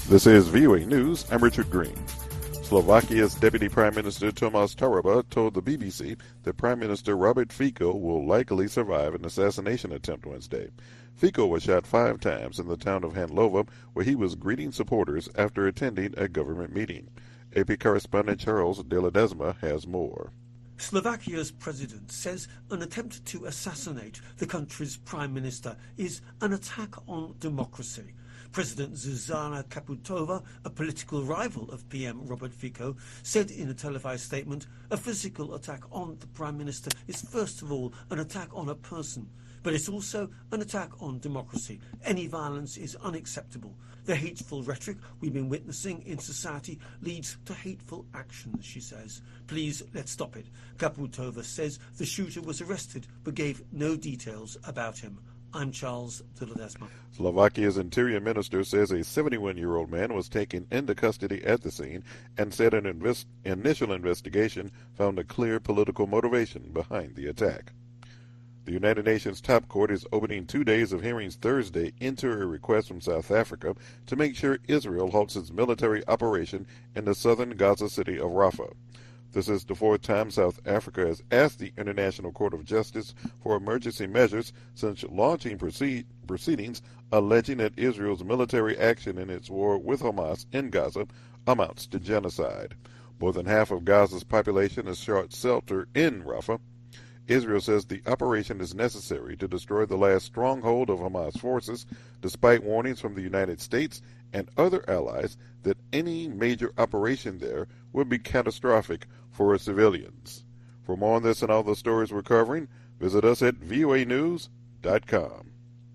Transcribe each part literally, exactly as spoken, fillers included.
This is V O A News. I'm Richard Green. Slovakia's Deputy Prime Minister Tomas Taraba told the B B C that Prime Minister Robert Fico will likely survive an assassination attempt Wednesday. Fico was shot five times in the town of Handlova, where he was greeting supporters after attending a government meeting. A P correspondent Charles De Ledesma has more. Slovakia's president says an attempt to assassinate the country's prime minister is an attack on democracy. President Zuzana Kaputova, a political rival of P M Robert Fico, said in a televised statement, a physical attack on the prime minister is first of all an attack on a person, but it's also an attack on democracy. Any violence is unacceptable. The hateful rhetoric we've been witnessing in society leads to hateful actions, she says. Please, let's stop it. Kaputova says the shooter was arrested but gave no details about him. I'm Charles De Ledesma. Slovakia's Interior Minister says a seventy-one-year-old man was taken into custody at the scene and said an invest- initial investigation found a clear political motivation behind the attack. The United Nations Top Court is opening two days of hearings Thursday into a request from South Africa to make sure Israel halts its military operation in the southern Gaza city of Rafah. This is the fourth time South Africa has asked the International Court of Justice for emergency measures since launching proceed- proceedings alleging that Israel's military action in its war with Hamas in Gaza amounts to genocide. More than half of Gaza's population is short shelter in Rafah. Israel says the operation is necessary to destroy the last stronghold of Hamas forces, despite warnings from the United States and other allies that any major operation there would be catastrophic for civilians. For more on this and all the stories we're covering, visit us at V O A news dot com.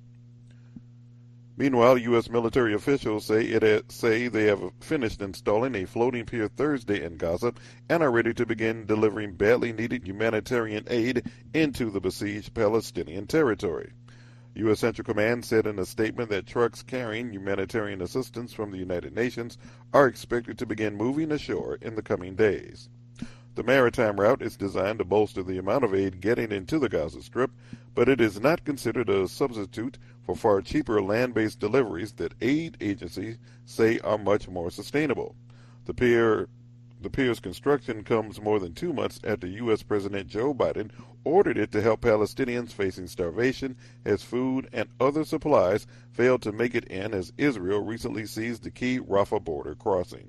Meanwhile, U S military officials say it say they have finished installing a floating pier Thursday in Gaza and are ready to begin delivering badly needed humanitarian aid into the besieged Palestinian territory. U S Central Command said in a statement that trucks carrying humanitarian assistance from the United Nations are expected to begin moving ashore in the coming days. The maritime route is designed to bolster the amount of aid getting into the Gaza Strip, but it is not considered a substitute for far cheaper land-based deliveries that aid agencies say are much more sustainable. The pier, the pier's construction comes more than two months after U S President Joe Biden ordered it to help Palestinians facing starvation as food and other supplies failed to make it in as Israel recently seized the key Rafah border crossing.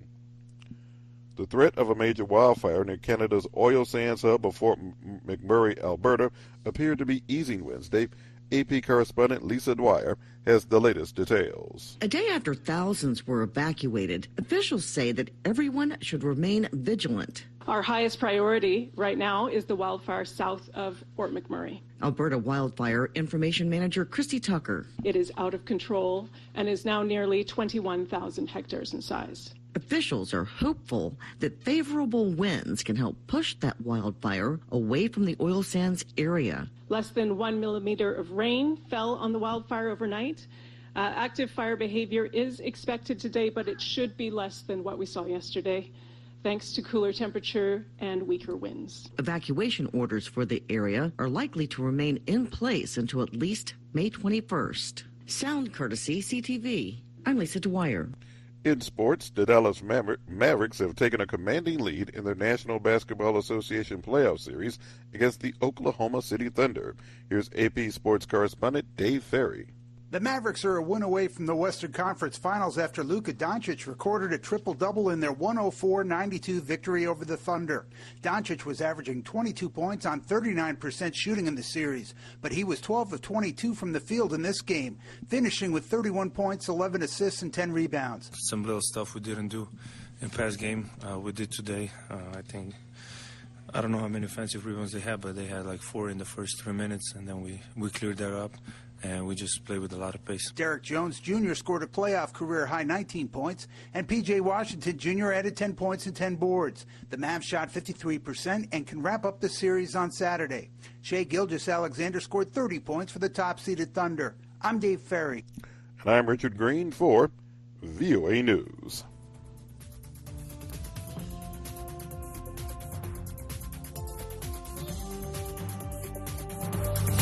The threat of a major wildfire near Canada's oil sands hub of Fort McMurray, Alberta, appeared to be easing Wednesday. A P correspondent Lisa Dwyer has the latest details. A day after thousands were evacuated, officials say that everyone should remain vigilant. Our highest priority right now is the wildfire south of Fort McMurray. Alberta Wildfire Information Manager Christy Tucker. It is out of control and is now nearly twenty-one thousand hectares in size. Officials are hopeful that favorable winds can help push that wildfire away from the oil sands area. Less than one millimeter of rain fell on the wildfire overnight. Uh, active fire behavior is expected today, but it should be less than what we saw yesterday, thanks to cooler temperature and weaker winds. Evacuation orders for the area are likely to remain in place until at least May twenty-first. Sound courtesy C T V. I'm Lisa Dwyer. In sports, the Dallas Maver- Mavericks have taken a commanding lead in their National Basketball Association playoff series against the Oklahoma City Thunder. Here's A P Sports correspondent Dave Ferry. The Mavericks are a win away from the Western Conference Finals after Luka Doncic recorded a triple-double in their one oh four ninety-two victory over the Thunder. Doncic was averaging twenty-two points on thirty-nine percent shooting in the series, but he was twelve of twenty-two from the field in this game, finishing with thirty-one points, eleven assists, and ten rebounds. Some little stuff we didn't do in past game, uh, we did today. Uh, I think, I don't know how many offensive rebounds they had, but they had like four in the first three minutes, and then we, we cleared that up. And we just play with a lot of pace. Derek Jones Junior scored a playoff career-high nineteen points, and P J Washington Junior added ten points and ten boards. The Mavs shot fifty-three percent and can wrap up the series on Saturday. Shai Gilgeous-Alexander scored thirty points for the top-seeded Thunder. I'm Dave Ferry. And I'm Richard Green for V O A News.